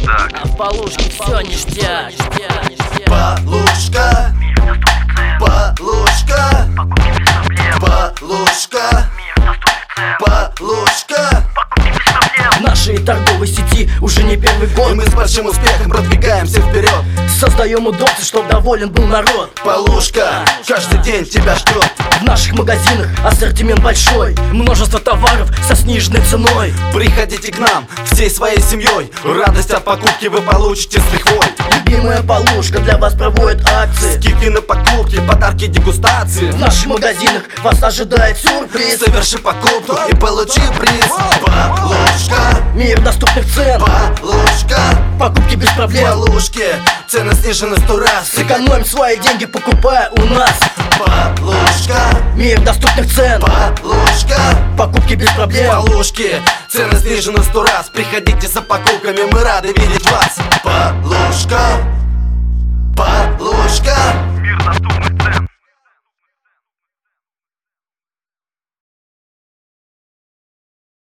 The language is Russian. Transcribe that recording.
ништяк. А в Полушке все ништяк. Полушка, Полушка, Полушка, Полушка. В нашей торговой сети уже не первый год, И мы с большим успехом продвигаемся вперед. создаем удобства, чтоб доволен был народ. Полушка, каждый день тебя ждет. В наших магазинах ассортимент большой, множество товаров со сниженной ценой. Приходите к нам всей своей семьей. Радость от покупки вы получите с лихвой. Любимая Полушка для вас проводит акции. Скидки на покупки, подарки, дегустации. В наших магазинах вас ожидает сюрприз. Соверши покупку и получи приз. Полушка, Мир доступных цен, Полушка, покупки без проблем. Полушки, цены снижены 100 раз. Сэкономим свои деньги, покупая у нас. Полушка, Мир доступных цен, Полушка, покупки без проблем. Полушки, цены снижены 100 раз. Приходите за покупками, мы рады видеть вас.